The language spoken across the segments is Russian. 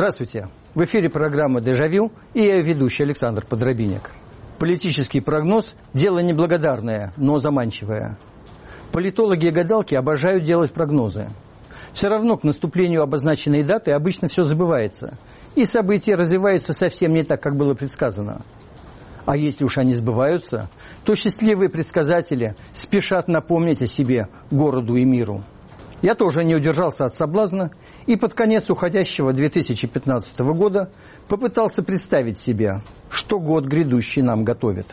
Здравствуйте. В эфире программа «Дежавю» и я ведущий Александр Подробинник. Политический прогноз – дело неблагодарное, но заманчивое. Политологи и гадалки обожают делать прогнозы. Все равно к наступлению обозначенной даты обычно все забывается, и события развиваются совсем не так, как было предсказано. А если уж они сбываются, то счастливые предсказатели спешат напомнить о себе городу и миру. Я тоже не удержался от соблазна и под конец уходящего 2015 года попытался представить себе, что год грядущий нам готовит.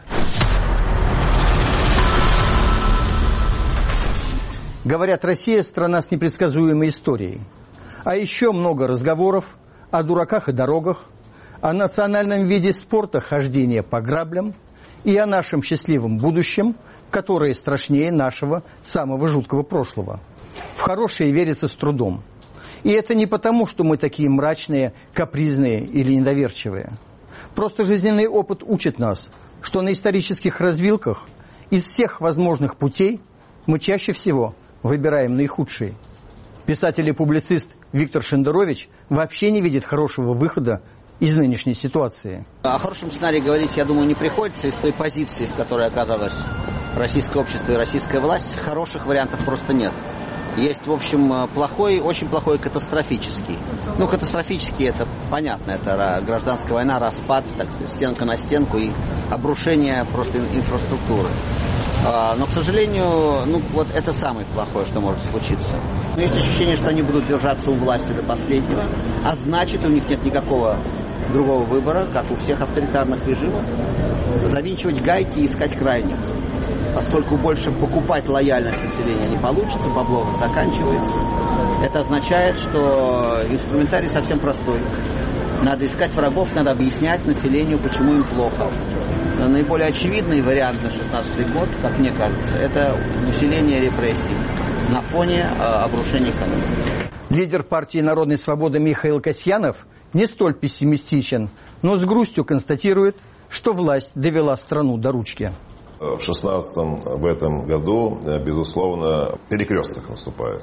Говорят, Россия – страна с непредсказуемой историей. А еще много разговоров о дураках и дорогах, о национальном виде спорта хождения по граблям и о нашем счастливом будущем, которое страшнее нашего самого жуткого прошлого. В хорошее верится с трудом. И это не потому, что мы такие мрачные, капризные или недоверчивые. Просто жизненный опыт учит нас, что на исторических развилках из всех возможных путей мы чаще всего выбираем наихудший. Писатель и публицист Виктор Шендерович вообще не видит хорошего выхода из нынешней ситуации. О хорошем сценарии говорить, я думаю, не приходится из той позиции, в которой оказалось российское общество и российская власть. Хороших вариантов просто нет. Есть, в общем, плохой, очень плохой, катастрофический. Ну, катастрофический, это понятно, это гражданская война, распад, так сказать, стенка на стенку и обрушение просто инфраструктуры. Но, к сожалению, ну, вот это самое плохое, что может случиться. Но есть ощущение, что они будут держаться у власти до последнего, а значит, у них нет никакого другого выбора, как у всех авторитарных режимов, завинчивать гайки и искать крайних. Поскольку больше покупать лояльность населения не получится, бабло заканчивается. Это означает, что инструментарий совсем простой. Надо искать врагов, надо объяснять населению, почему им плохо. Наиболее очевидный вариант на 2016 год, как мне кажется, это усиление репрессий на фоне обрушения экономики. Лидер партии «Народной свободы» Михаил Касьянов не столь пессимистичен, но с грустью констатирует, что власть довела страну до ручки. В 2016 в этом году, безусловно, перекресток наступает.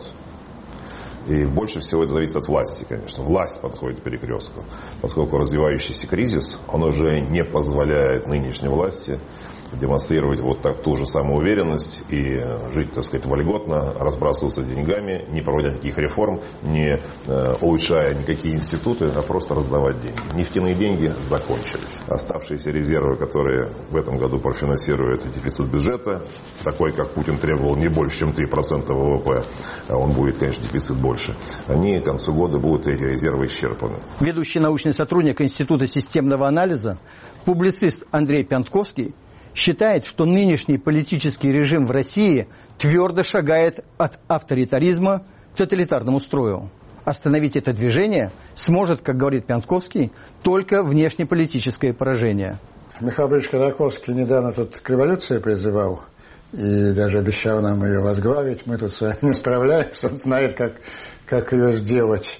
И больше всего это зависит от власти, конечно. Власть подходит к перекрестку, поскольку развивающийся кризис, он уже не позволяет нынешней власти демонстрировать вот так ту же самую уверенность и жить, так сказать, вольготно, разбрасываться деньгами, не проводя никаких реформ, не улучшая никакие институты, а просто раздавать деньги. Нефтяные деньги закончились. Оставшиеся резервы, которые в этом году профинансируют дефицит бюджета, такой, как Путин требовал, не больше, чем 3% ВВП, а он будет, конечно, дефицит больше, они к концу года будут эти резервы исчерпаны. Ведущий научный сотрудник Института системного анализа, публицист Андрей Пянтковский, считает, что нынешний политический режим в России твердо шагает от авторитаризма к тоталитарному строю. Остановить это движение сможет, как говорит Пянтковский, только внешнеполитическое поражение. Михаил Борисович Ходорковский недавно тут к революции призывал и даже обещал нам ее возглавить. Мы тут с вами не справляемся, он знает, как ее сделать.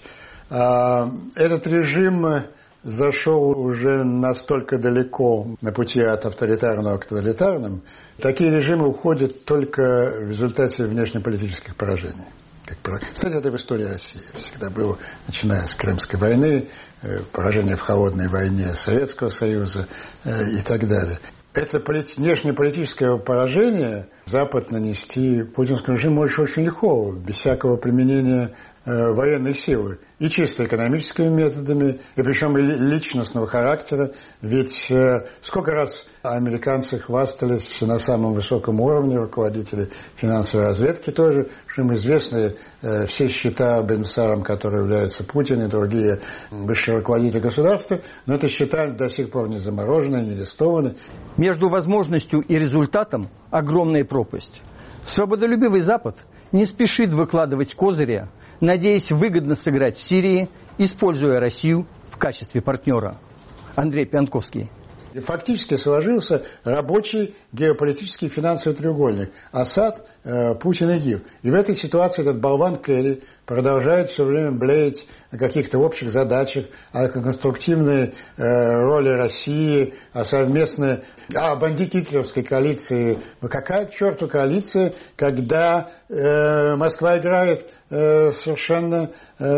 Этот режим зашел уже настолько далеко на пути от авторитарного к тоталитарному. Такие режимы уходят только в результате внешнеполитических поражений. Кстати, это в истории России всегда было, начиная с Крымской войны, поражение в холодной войне Советского Союза и так далее. Это внешнеполитическое поражение Запад нанести путинскому режиму очень легко, без всякого применения военной силы. И чисто экономическими методами, и причем и личностного характера. Ведь сколько раз американцы хвастались на самом высоком уровне, руководители финансовой разведки тоже, что им известны все счета бенефициарам, которые являются Путин и другие высшие руководители государства, но это счета до сих пор не заморожены, не арестованы. Между возможностью и результатом огромная пропасть. Свободолюбивый Запад не спешит выкладывать козыри, надеясь выгодно сыграть в Сирии, используя Россию в качестве партнера. Андрей Пянтковский. И фактически сложился рабочий геополитический финансовый треугольник. Асад, Путин и ИГИЛ. И в этой ситуации этот болван Керри продолжает все время блеять о каких-то общих задачах, о конструктивной роли России, о совместной, об антигитлеровской коалиции. Какая к черту коалиция, когда Москва играет совершенно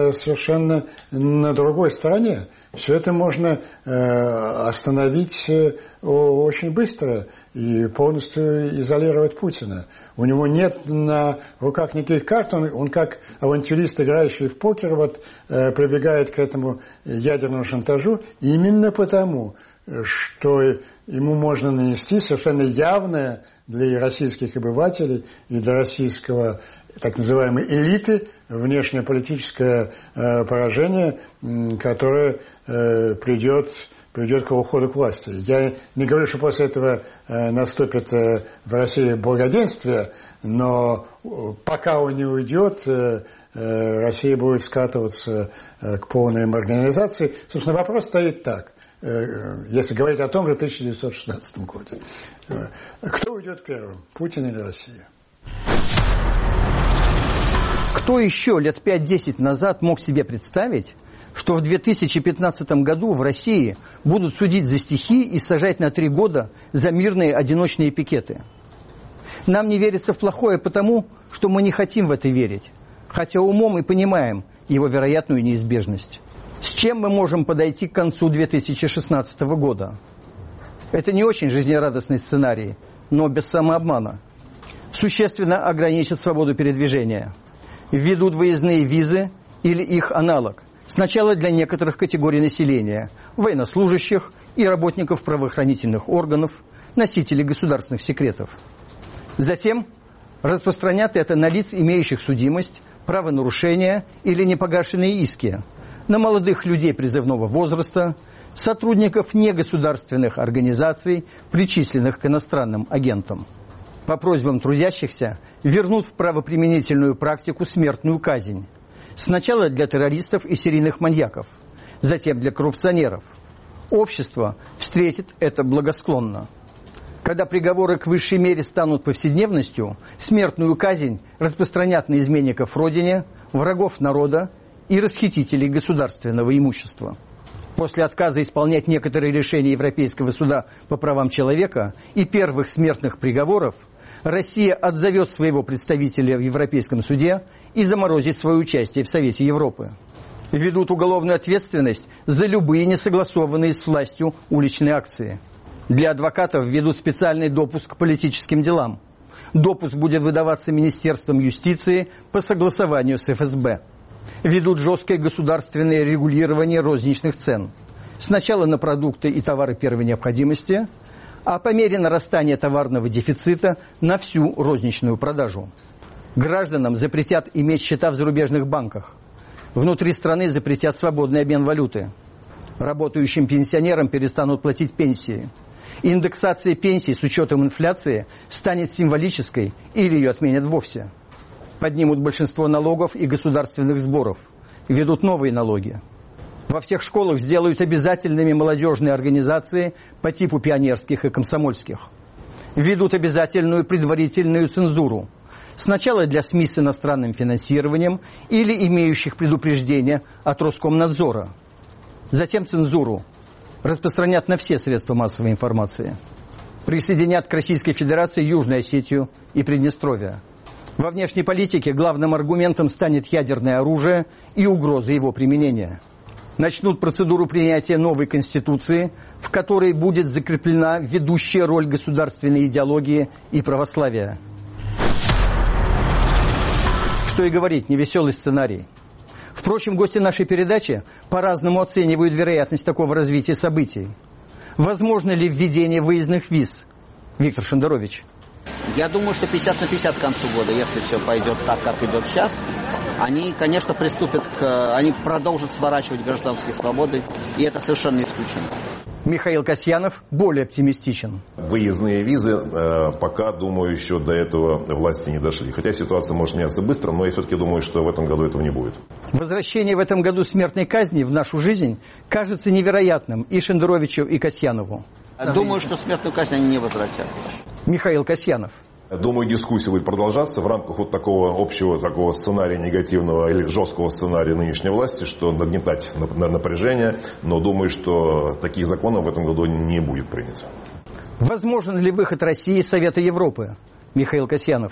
на другой стороне. Все это можно остановить очень быстро и полностью изолировать Путина. У него нет на руках никаких карт, он как авантюрист, играющий в покер, прибегает к этому ядерному шантажу именно потому, что ему можно нанести совершенно явное для российских обывателей и для российского так называемой элиты внешнеполитическое поражение, которое придет к уходу к власти. Я не говорю, что после этого наступит в России благоденствие, но пока он не уйдет, Россия будет скатываться к полной маргинализации. Собственно, вопрос стоит так. Если говорить о том же 1916 году. Кто уйдет первым, Путин или Россия? Кто еще лет 5-10 назад мог себе представить, что в 2015 году в России будут судить за стихи и сажать на 3 года за мирные одиночные пикеты? Нам не верится в плохое потому, что мы не хотим в это верить, хотя умом и понимаем его вероятную неизбежность. С чем мы можем подойти к концу 2016 года? Это не очень жизнерадостный сценарий, но без самообмана. Существенно ограничат свободу передвижения. Введут выездные визы или их аналог. Сначала для некоторых категорий населения – военнослужащих и работников правоохранительных органов, носителей государственных секретов. Затем распространят это на лиц, имеющих судимость, правонарушения или непогашенные иски, на молодых людей призывного возраста, сотрудников негосударственных организаций, причисленных к иностранным агентам. По просьбам трудящихся вернут в правоприменительную практику смертную казнь. Сначала для террористов и серийных маньяков, затем для коррупционеров. Общество встретит это благосклонно. Когда приговоры к высшей мере станут повседневностью, смертную казнь распространят на изменников Родине, врагов народа и расхитителей государственного имущества. После отказа исполнять некоторые решения Европейского суда по правам человека и первых смертных приговоров, Россия отзовет своего представителя в Европейском суде и заморозит свое участие в Совете Европы. Ведут уголовную ответственность за любые несогласованные с властью уличные акции. Для адвокатов введут специальный допуск к политическим делам. Допуск будет выдаваться Министерством юстиции по согласованию с ФСБ. Ведут жесткое государственное регулирование розничных цен. Сначала на продукты и товары первой необходимости, а по мере нарастания товарного дефицита на всю розничную продажу. Гражданам запретят иметь счета в зарубежных банках. Внутри страны запретят свободный обмен валюты. Работающим пенсионерам перестанут платить пенсии. Индексация пенсий с учетом инфляции станет символической или ее отменят вовсе. Поднимут большинство налогов и государственных сборов. Введут новые налоги. Во всех школах сделают обязательными молодежные организации по типу пионерских и комсомольских. Введут обязательную предварительную цензуру. Сначала для СМИ с иностранным финансированием или имеющих предупреждение от Роскомнадзора. Затем цензуру распространят на все средства массовой информации. Присоединят к Российской Федерации Южную Осетию и Приднестровье. Во внешней политике главным аргументом станет ядерное оружие и угроза его применения. Начнут процедуру принятия новой Конституции, в которой будет закреплена ведущая роль государственной идеологии и православия. Что и говорить, невеселый сценарий. Впрочем, гости нашей передачи по-разному оценивают вероятность такого развития событий. Возможно ли введение выездных виз? Виктор Шендерович. Я думаю, что 50 на 50 к концу года, если все пойдет так, как идет сейчас, они, конечно, они продолжат сворачивать гражданские свободы, и это совершенно исключено. Михаил Касьянов более оптимистичен. Выездные визы пока, думаю, еще до этого власти не дошли. Хотя ситуация может меняться быстро, но я все-таки думаю, что в этом году этого не будет. Возвращение в этом году смертной казни в нашу жизнь кажется невероятным и Шендеровичу, и Касьянову. Думаю, что смертную казнь они не возвратят. Михаил Касьянов. Думаю, дискуссия будет продолжаться в рамках вот такого общего такого сценария негативного или жесткого сценария нынешней власти, что нагнетать напряжение. Но думаю, что таких законов в этом году не будет принято. Возможен ли выход России из Совета Европы? Михаил Касьянов.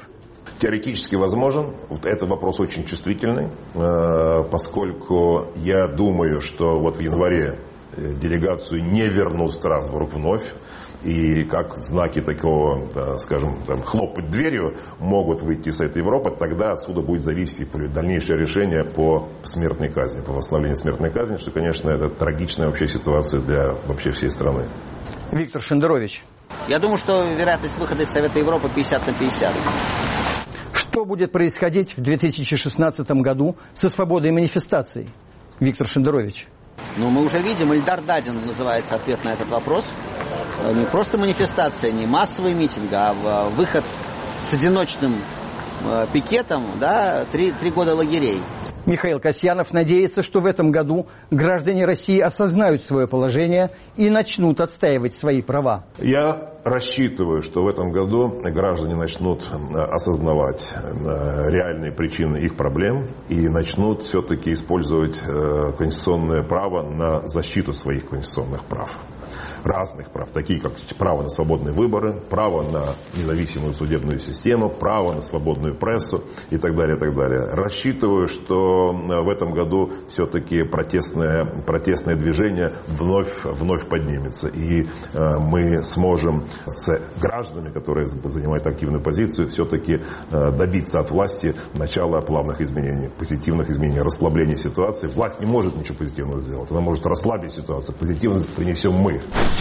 Теоретически возможен. Вот это вопрос очень чувствительный, поскольку я думаю, что вот в январе делегацию не вернут в Страсбург вновь. И как знаки такого, скажем, хлопать дверью могут выйти из этой Европы, тогда отсюда будет зависеть дальнейшее решение по смертной казни, по восстановлению смертной казни, что, конечно, это трагичная вообще ситуация для вообще всей страны. Виктор Шендерович. Я думаю, что вероятность выхода из Совета Европы 50/50. Что будет происходить в 2016 году со свободой манифестаций? Виктор Шендерович. Ну, мы уже видим, Ильдар Дадин называется ответ на этот вопрос. Не просто манифестация, не массовый митинг, а выход с одиночным пикетом, да, 3 года лагерей. Михаил Касьянов надеется, что в этом году граждане России осознают свое положение и начнут отстаивать свои права. Я рассчитываю, что в этом году граждане начнут осознавать реальные причины их проблем и начнут все-таки использовать конституционное право на защиту своих конституционных прав. Разных прав, такие как право на свободные выборы, право на независимую судебную систему, право на свободную прессу и так далее, и так далее. Рассчитываю, что в этом году все-таки протестное движение вновь поднимется. И мы сможем с гражданами, которые занимают активную позицию, все-таки добиться от власти начала плавных изменений, позитивных изменений, расслабления ситуации. Власть не может ничего позитивного сделать, она может расслабить ситуацию. Позитивность принесем мы.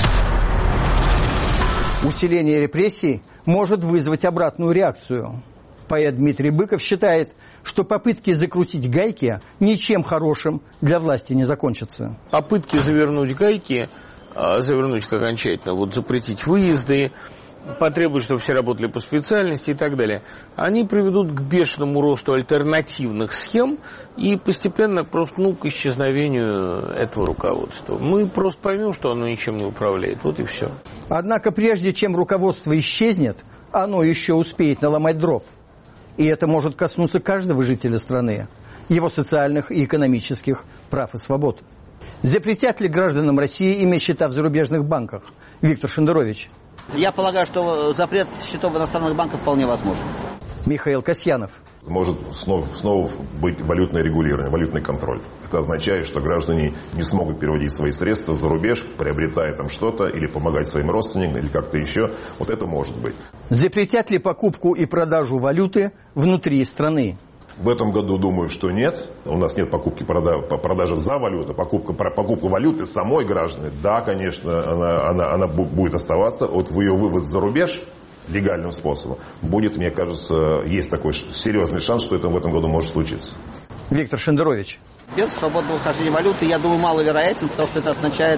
Усиление репрессий может вызвать обратную реакцию. Поэт Дмитрий Быков считает, что попытки закрутить гайки ничем хорошим для власти не закончатся. Попытки завернуть гайки, завернуть окончательно, вот запретить выезды, потребуют, чтобы все работали по специальности и так далее, они приведут к бешеному росту альтернативных схем и постепенно просто к исчезновению этого руководства. Мы просто поймем, что оно ничем не управляет. Вот и все. Однако прежде чем руководство исчезнет, оно еще успеет наломать дров. И это может коснуться каждого жителя страны, его социальных и экономических прав и свобод. Запретят ли гражданам России иметь счета в зарубежных банках? Виктор Шендерович. Я полагаю, что запрет счетов иностранных банков вполне возможен. Михаил Касьянов. Может снова быть валютное регулирование, валютный контроль. Это означает, что граждане не смогут переводить свои средства за рубеж, приобретая там что-то, или помогать своим родственникам, или как-то еще. Вот это может быть. Запретят ли покупку и продажу валюты внутри страны? В этом году думаю, что нет. У нас нет продажи за валюту. Покупка валюты самой граждане, да, конечно, она будет оставаться. Вот ее вывоз за рубеж легальным способом будет, мне кажется, есть такой серьезный шанс, что это в этом году может случиться. Виктор Шендерович. Без свободного хождения валюты, я думаю, маловероятен, потому что это означает,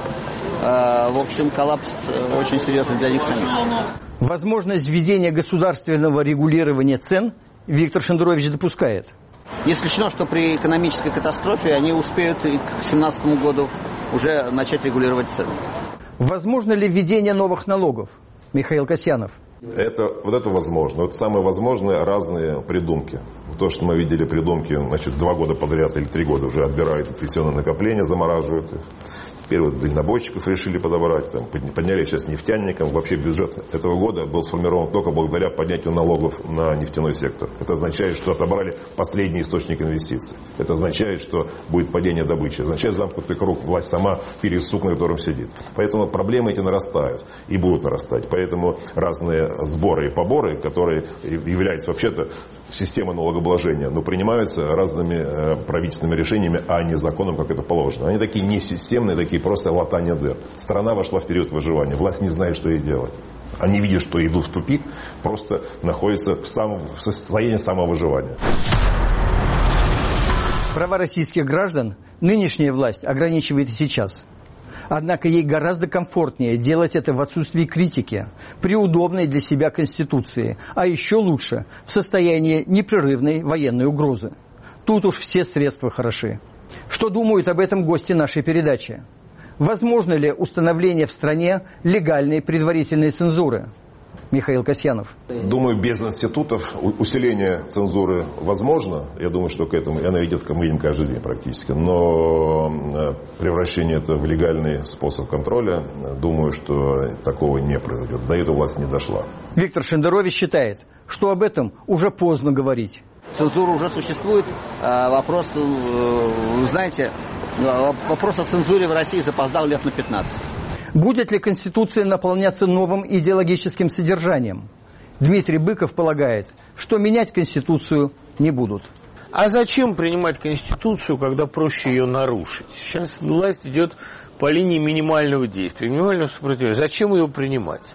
в общем, коллапс очень серьезный для них самих. Возможность введения государственного регулирования цен Виктор Шендерович допускает. Не исключено, что при экономической катастрофе они успеют и к 2017 году уже начать регулировать цены. Возможно ли введение новых налогов? Михаил Касьянов. Это возможно. Вот самые возможные разные придумки. То, что мы видели придумки, 2 года подряд или 3 года уже отбирают пенсионные накопления, замораживают их. Теперь вот дальнобойщиков решили подобрать, подняли сейчас нефтяникам. Вообще бюджет этого года был сформирован только благодаря поднятию налогов на нефтяной сектор. Это означает, что отобрали последний источник инвестиций. Это означает, что будет падение добычи. Это означает замкнутый круг. Власть сама пересук, на котором сидит. Поэтому проблемы эти нарастают и будут нарастать. Поэтому разные сборы и поборы, которые являются вообще-то системой налогообложения, но принимаются разными правительственными решениями, а не законом, как это положено. Они такие несистемные, такие просто латание дыр. Страна вошла в период выживания. Власть не знает, что ей делать. Они видят, что идут в тупик, просто находятся в состоянии самовыживания. Права российских граждан нынешняя власть ограничивает и сейчас. Однако ей гораздо комфортнее делать это в отсутствии критики, при удобной для себя Конституции, а еще лучше в состоянии непрерывной военной угрозы. Тут уж все средства хороши. Что думают об этом гости нашей передачи? Возможно ли установление в стране легальной предварительной цензуры? Михаил Касьянов. Думаю, без институтов усиление цензуры возможно. Я думаю, что к этому, и она идет, мы видим каждый день практически. Но превращение это в легальный способ контроля, думаю, что такого не произойдет. До этого власть не дошла. Виктор Шендерович считает, что об этом уже поздно говорить. Цензура уже существует. Вопрос, знаете, вопрос о цензуре в России запоздал лет на 15. Будет ли Конституция наполняться новым идеологическим содержанием? Дмитрий Быков полагает, что менять Конституцию не будут. А зачем принимать Конституцию, когда проще ее нарушить? Сейчас власть идет по линии минимального действия, минимального сопротивления. Зачем ее принимать?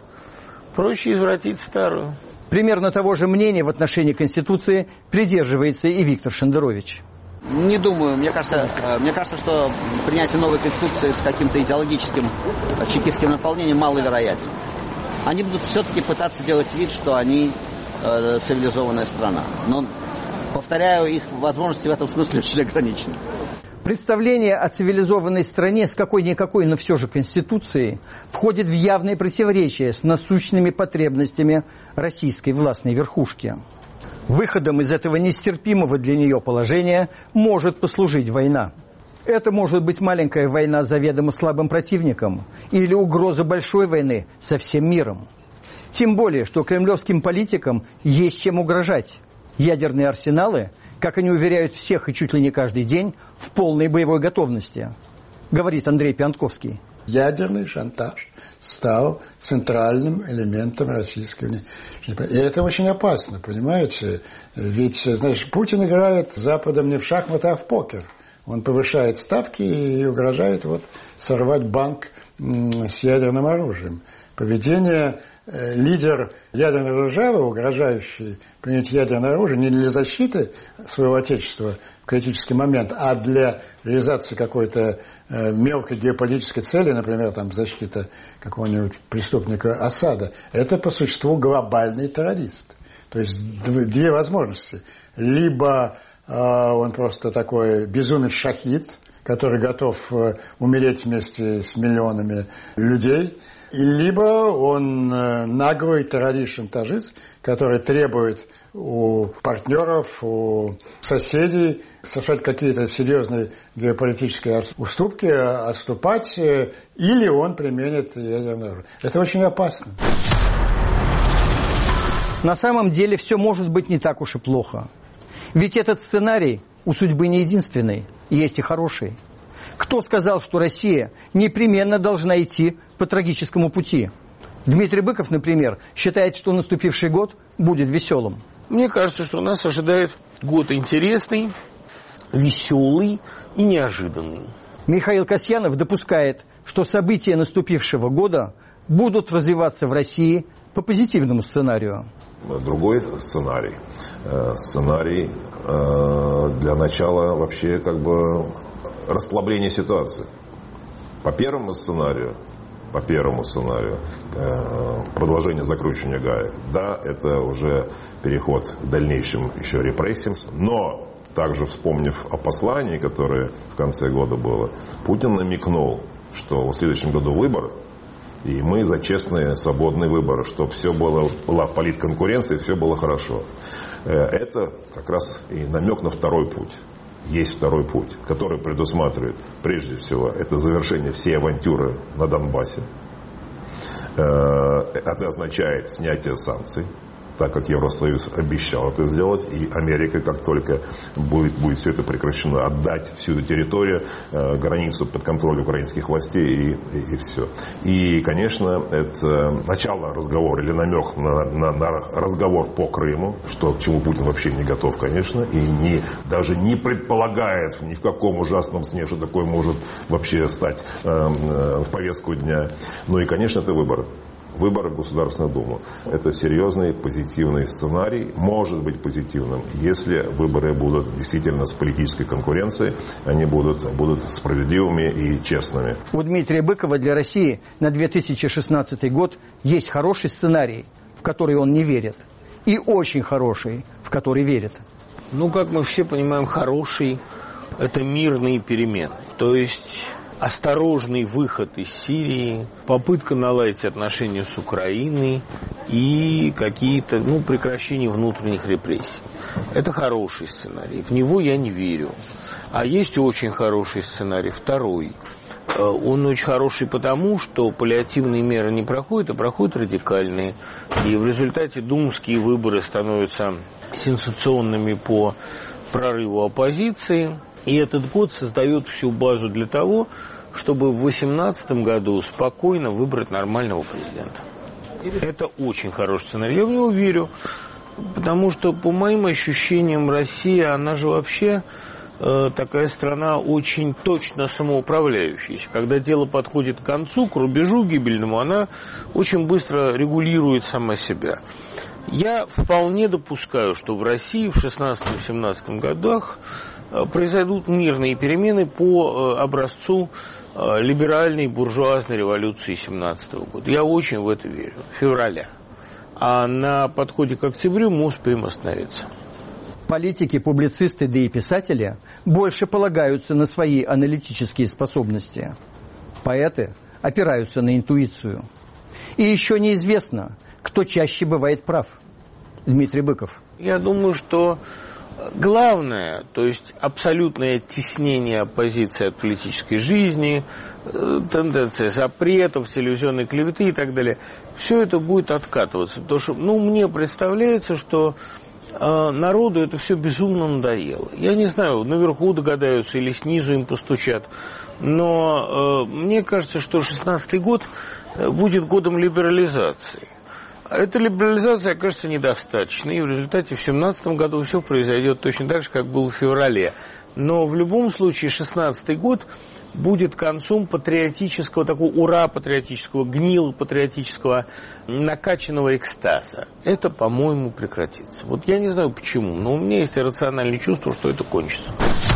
Проще извратить старую. Примерно того же мнения в отношении Конституции придерживается и Виктор Шендерович. Не думаю. Мне кажется, что принятие новой Конституции с каким-то идеологическим чекистским наполнением маловероятно. Они будут все-таки пытаться делать вид, что они цивилизованная страна. Но, повторяю, их возможности в этом смысле очень ограничены. Представление о цивилизованной стране с какой-никакой, но все же Конституцией входит в явное противоречие с насущными потребностями российской властной верхушки. Выходом из этого нестерпимого для нее положения может послужить война. Это может быть маленькая война с заведомо слабым противником или угроза большой войны со всем миром. Тем более, что кремлевским политикам есть чем угрожать. Ядерные арсеналы, как они уверяют всех и чуть ли не каждый день, в полной боевой готовности, говорит Андрей Пиантковский. Ядерный шантаж стал центральным элементом российской внешней. И это очень опасно, понимаете? Ведь, знаешь, Путин играет с Западом не в шахматы, а в покер. Он повышает ставки и угрожает сорвать банк с ядерным оружием. Поведение лидер ядерной державы, угрожающий принять ядерное оружие не для защиты своего отечества в критический момент, а для реализации какой-то мелкой геополитической цели, например, там, защита какого-нибудь преступника Асада, это по существу глобальный террорист. То есть две возможности. Либо он просто такой безумец-шахид, который готов умереть вместе с миллионами людей, либо он наглый террорист-шантажист, который требует у партнеров, у соседей совершать какие-то серьезные геополитические уступки, отступать, или он применит ядерное оружие. Это очень опасно. На самом деле все может быть не так уж и плохо. Ведь этот сценарий у судьбы не единственный, есть и хороший. Кто сказал, что Россия непременно должна идти по трагическому пути? Дмитрий Быков, например, считает, что наступивший год будет веселым. Мне кажется, что нас ожидает год интересный, веселый и неожиданный. Михаил Касьянов допускает, что события наступившего года будут развиваться в России по позитивному сценарию. Другой сценарий. Сценарий для начала вообще расслабление ситуации. По первому сценарию продолжение закручивания гаек. Да, это уже переход к дальнейшим еще репрессиям. Но, также вспомнив о послании, которое в конце года было, Путин намекнул, что в следующем году выборы, и мы за честные, свободные выборы, чтобы все была политконкуренция, и все было хорошо. Это как раз и намек на второй путь. Есть второй путь, который предусматривает, прежде всего, это завершение всей авантюры на Донбассе. Это означает снятие санкций, так как Евросоюз обещал это сделать, и Америка, как только будет все это прекращено, отдать всю эту территорию, границу под контроль украинских властей и все. И, конечно, это начало разговора или намек на разговор по Крыму, что к чему Путин вообще не готов, конечно, и даже не предполагает ни в каком ужасном сне, что такое может вообще стать в повестку дня. Ну и, конечно, это выборы. Выборы в Государственную Думу. Это серьезный, позитивный сценарий. Может быть позитивным, если выборы будут действительно с политической конкуренцией, они будут справедливыми и честными. У Дмитрия Быкова для России на 2016 год есть хороший сценарий, в который он не верит, и очень хороший, в который верит. Как мы все понимаем, хороший – это мирные перемены. То есть осторожный выход из Сирии, попытка наладить отношения с Украиной и какие-то, прекращение внутренних репрессий. Это хороший сценарий. В него я не верю. А есть очень хороший сценарий, второй. Он очень хороший потому, что паллиативные меры не проходят, а проходят радикальные. И в результате думские выборы становятся сенсационными по прорыву оппозиции. И этот год создает всю базу для того, чтобы в 2018 году спокойно выбрать нормального президента. Это очень хороший сценарий. Я в него верю, потому что, по моим ощущениям, Россия, она же вообще такая страна очень точно самоуправляющаяся. Когда дело подходит к концу, к рубежу гибельному, она очень быстро регулирует сама себя. Я вполне допускаю, что в России в 2016-2017 годах произойдут мирные перемены по образцу либеральной буржуазной революции 17 года. Я очень в это верю. Февраля. А на подходе к октябрю мы успеем остановиться. Политики, публицисты, да и писатели больше полагаются на свои аналитические способности. Поэты опираются на интуицию. И еще неизвестно, кто чаще бывает прав. Дмитрий Быков. Я думаю, что главное, то есть абсолютное оттеснение оппозиции от политической жизни, тенденция запретов, телевизионной клеветы и так далее, все это будет откатываться. Потому что, мне представляется, что народу это все безумно надоело. Я не знаю, наверху догадаются или снизу им постучат, но мне кажется, что 2016 год будет годом либерализации. Эта либерализация окажется недостаточной, и в результате в 2017 году все произойдет точно так же, как было в феврале. Но в любом случае 2016 год будет концом патриотического, такого ура-патриотического, гнило-патриотического, накачанного экстаза. Это, по-моему, прекратится. Вот я не знаю почему, но у меня есть иррациональное чувство, что это кончится.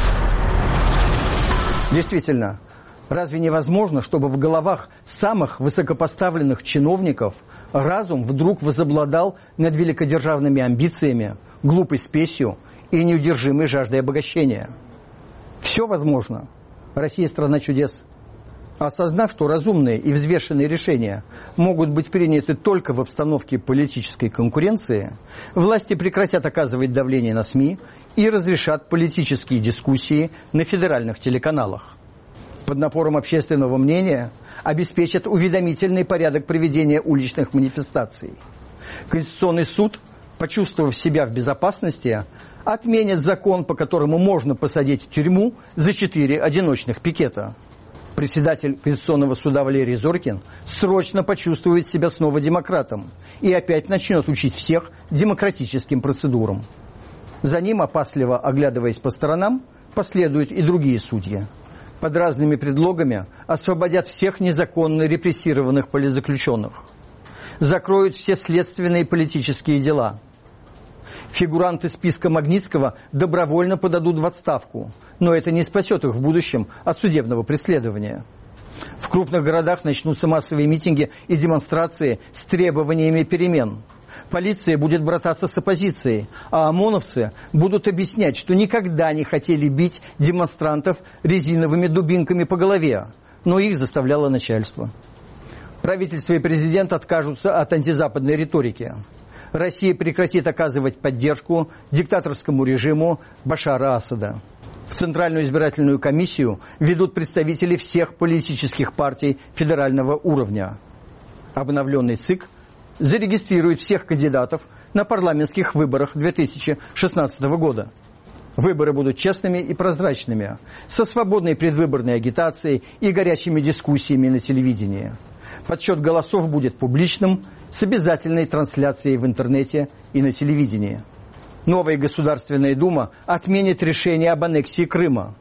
Действительно, разве невозможно, чтобы в головах самых высокопоставленных чиновников разум вдруг возобладал над великодержавными амбициями, глупой спесью и неудержимой жаждой обогащения? Все возможно. Россия – страна чудес. Осознав, что разумные и взвешенные решения могут быть приняты только в обстановке политической конкуренции, власти прекратят оказывать давление на СМИ и разрешат политические дискуссии на федеральных телеканалах. Под напором общественного мнения обеспечат уведомительный порядок проведения уличных манифестаций. Конституционный суд, почувствовав себя в безопасности, отменит закон, по которому можно посадить в тюрьму за 4 одиночных пикета. Председатель Конституционного суда Валерий Зорькин срочно почувствует себя снова демократом и опять начнет учить всех демократическим процедурам. За ним, опасливо оглядываясь по сторонам, последуют и другие судьи. Под разными предлогами освободят всех незаконно репрессированных политзаключенных. Закроют все следственные и политические дела. Фигуранты списка Магнитского добровольно подадут в отставку, но это не спасет их в будущем от судебного преследования. В крупных городах начнутся массовые митинги и демонстрации с требованиями перемен. Полиция будет брататься с оппозицией, а ОМОНовцы будут объяснять, что никогда не хотели бить демонстрантов резиновыми дубинками по голове, но их заставляло начальство. Правительство и президент откажутся от антизападной риторики. Россия прекратит оказывать поддержку диктаторскому режиму Башара Асада. В Центральную избирательную комиссию ведут представители всех политических партий федерального уровня. Обновленный ЦИК зарегистрирует всех кандидатов на парламентских выборах 2016 года. Выборы будут честными и прозрачными, со свободной предвыборной агитацией и горячими дискуссиями на телевидении. Подсчет голосов будет публичным, с обязательной трансляцией в интернете и на телевидении. Новая Государственная Дума отменит решение об аннексии Крыма.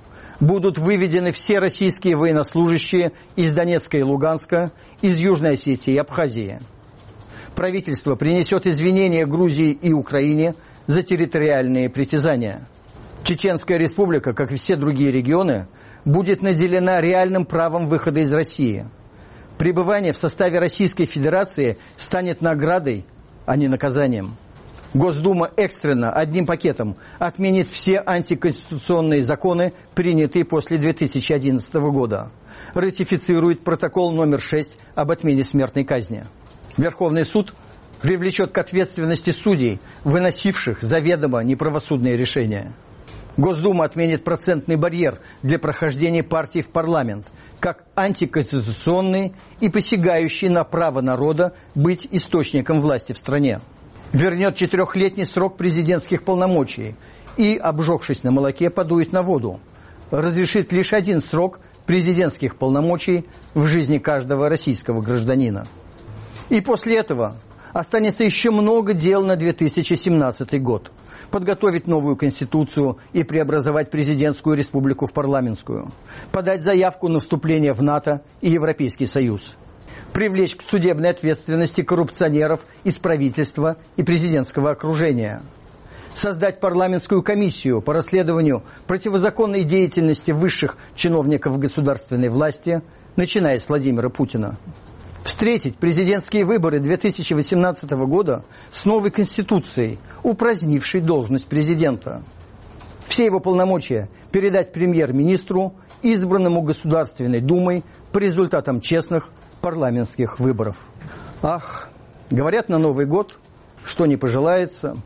Будут выведены все российские военнослужащие из Донецка и Луганска, из Южной Осетии и Абхазии. Правительство принесет извинения Грузии и Украине за территориальные притязания. Чеченская республика, как и все другие регионы, будет наделена реальным правом выхода из России. Пребывание в составе Российской Федерации станет наградой, а не наказанием. Госдума экстренно, одним пакетом, отменит все антиконституционные законы, принятые после 2011 года. Ратифицирует протокол номер 6 об отмене смертной казни. Верховный суд привлечет к ответственности судей, выносивших заведомо неправосудные решения. Госдума отменит процентный барьер для прохождения партий в парламент, как антиконституционный и посягающий на право народа быть источником власти в стране. Вернет 4-летний срок президентских полномочий и, обжегшись на молоке, подует на воду. Разрешит лишь 1 срок президентских полномочий в жизни каждого российского гражданина. И после этого останется еще много дел на 2017 год. Подготовить новую конституцию и преобразовать президентскую республику в парламентскую. Подать заявку на вступление в НАТО и Европейский Союз. Привлечь к судебной ответственности коррупционеров из правительства и президентского окружения. Создать парламентскую комиссию по расследованию противозаконной деятельности высших чиновников государственной власти, начиная с Владимира Путина. Встретить президентские выборы 2018 года с новой конституцией, упразднившей должность президента. Все его полномочия передать премьер-министру, избранному Государственной Думой по результатам честных парламентских выборов. Ах, говорят, на Новый год, что не пожелается.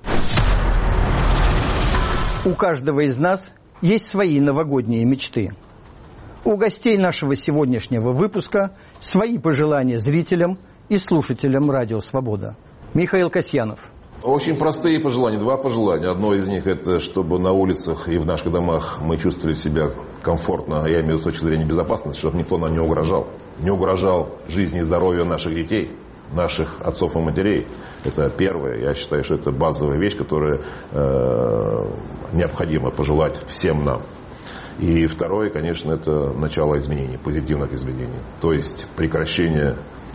У каждого из нас есть свои новогодние мечты. У гостей нашего сегодняшнего выпуска свои пожелания зрителям и слушателям Радио Свобода. Михаил Касьянов. Очень простые пожелания, 2 пожелания. Одно из них — это чтобы на улицах и в наших домах мы чувствовали себя комфортно, я имею в виду с точки зрения безопасности, чтобы никто нам не угрожал. Не угрожал жизни и здоровью наших детей, наших отцов и матерей. Это первое. Я считаю, что это базовая вещь, которую необходимо пожелать всем нам. И второе, конечно, это начало изменений, позитивных изменений. То есть прекращение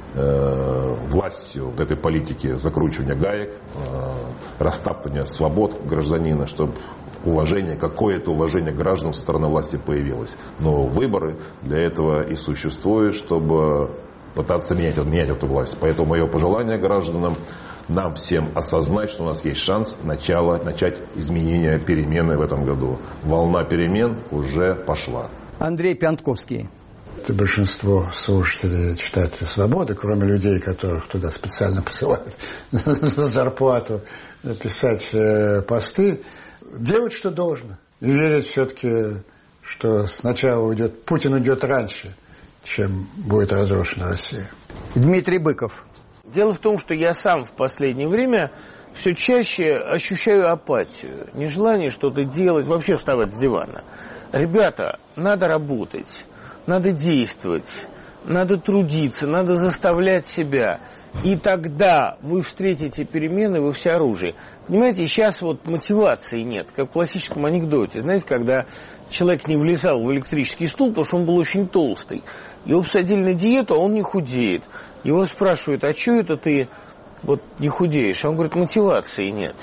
властью этой политики закручивания гаек, растаптывания свобод гражданина, чтобы уважение, какое-то уважение к гражданам со стороны власти появилось. Но выборы для этого и существуют, чтобы пытаться менять эту власть. Поэтому мое пожелание гражданам, нам всем осознать, что у нас есть шанс начать изменения, перемены в этом году. Волна перемен уже пошла. Андрей Пиантковский. Это большинство слушателей, читателей «Свободы», кроме людей, которых туда специально посылают за зарплату писать посты, делают, что должно. И верят все-таки, что сначала Путин уйдет раньше, чем будет разрушена Россия. Дмитрий Быков. Дело в том, что я сам в последнее время все чаще ощущаю апатию, нежелание что-то делать, вообще вставать с дивана. Ребята, надо работать, надо действовать, надо трудиться, надо заставлять себя. И тогда вы встретите перемены во всеоружии. Понимаете, сейчас вот мотивации нет, как в классическом анекдоте. Знаете, когда человек не влезал в электрический стул, потому что он был очень толстый. Его посадили на диету, а он не худеет. Его спрашивают, а что это ты вот не худеешь? А он говорит, мотивации нет.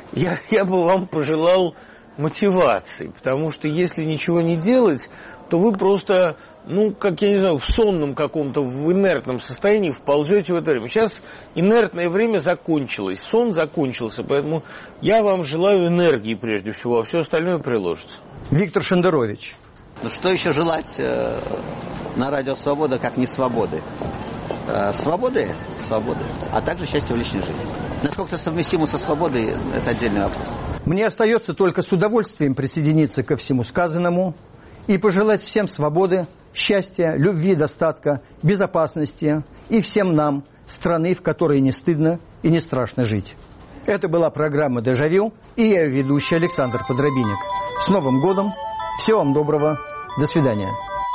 Я бы вам пожелал мотивации, потому что если ничего не делать, то вы просто, как я не знаю, в сонном каком-то, в инертном состоянии вползете в это время. Сейчас инертное время закончилось, сон закончился, поэтому я вам желаю энергии прежде всего, а все остальное приложится. Виктор Шендерович. Что еще желать на Радио Свобода, как не свободы? Свободы, а также счастья в личной жизни. Насколько это совместимо со свободой, это отдельный вопрос. Мне остается только с удовольствием присоединиться ко всему сказанному и пожелать всем свободы, счастья, любви, достатка, безопасности и всем нам страны, в которой не стыдно и не страшно жить. Это была программа «Дежавю» и я ее ведущий Александр Подробинник. С Новым годом! Всего вам доброго! До свидания!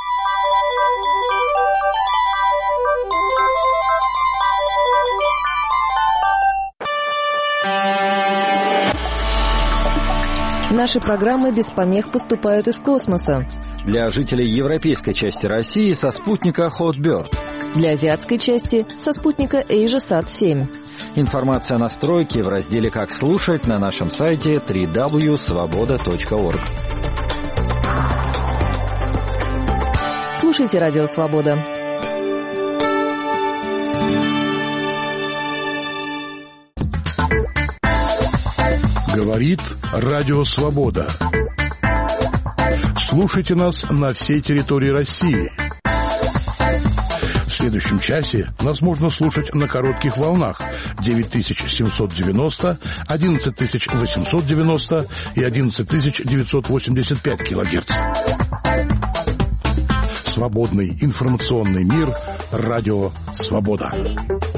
Наши программы без помех поступают из космоса. Для жителей европейской части России со спутника Hotbird. Для азиатской части со спутника AsiaSat-7. Информация о настройке в разделе «Как слушать» на нашем сайте www.svoboda.org. Слушайте Радио Свобода. Говорит Радио Свобода. Слушайте нас на всей территории России. следующем часе нас можно слушать на коротких волнах 9790, 11890 и 11985 килогерц. Свободный информационный мир. Радио «Свобода».